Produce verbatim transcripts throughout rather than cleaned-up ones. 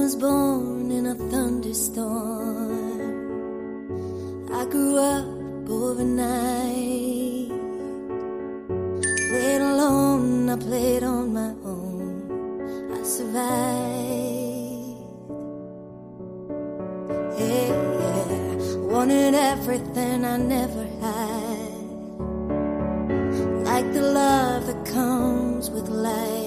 was born in a thunderstorm. I grew up overnight. Played alone, I played on my own. I survived. Yeah, yeah. Wanted everything I never had, like the love that comes with light.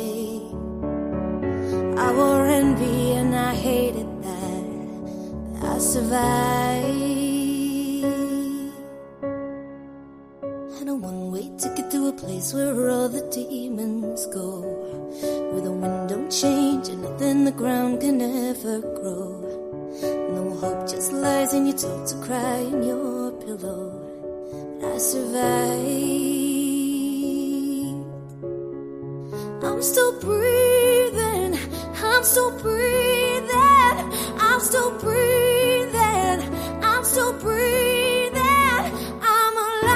I wore envy and I hated that, but I survived. Had a one-way ticket to a place where all the demons go, where the wind don't change and nothing the ground can ever grow. No hope, just lies and you talk to cry in your pillow. But I survived. I'm still breathing, I'm still breathing, I'm still breathing, I'm still breathing, I'm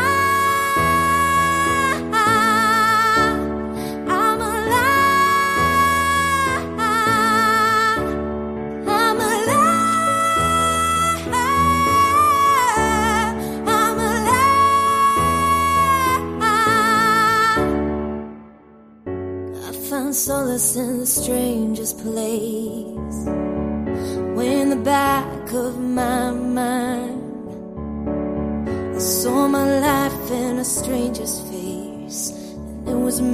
alive, I'm alive, I'm alive, I'm alive. I found solace in the strangest place, way in the back of my mind. I saw my life in a stranger's face, and it was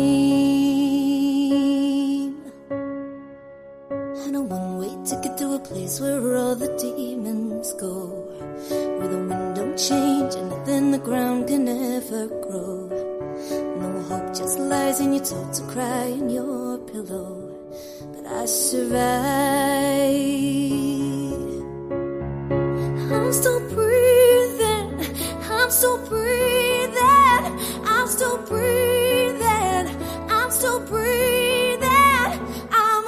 mine. And a one-way ticket to a place where all the demons go, where the wind don't change and nothing the ground can ever grow. No hope, just lies and you talk to cry in your pillow. But I survived. I'm still breathing, I'm still breathing, I'm still breathing, I'm still breathing, I'm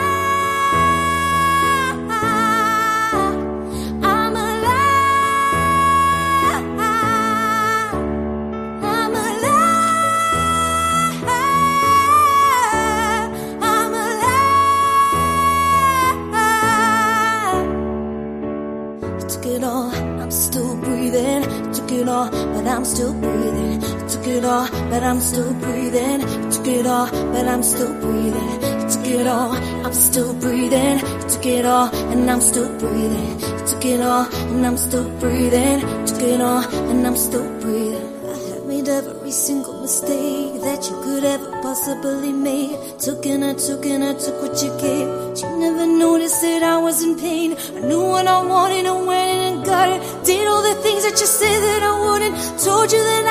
alive, I'm alive, I'm alive, I'm alive. You took it all, I'm still breathing. You took it all, but I'm still breathing. You took it all, but I'm still breathing. You took it all, but I'm still breathing. You took it all, I'm still breathing. You took it all, and I'm still breathing. You took it all, and I'm still breathing. You took it all, and I'm still breathing. I have made every single mistake that you could ever possibly make. Took and I took and I took what you gave, but you never noticed that I was in pain. I knew what I wanted and went in and got it. Did all the things that you said that I wouldn't. Told you that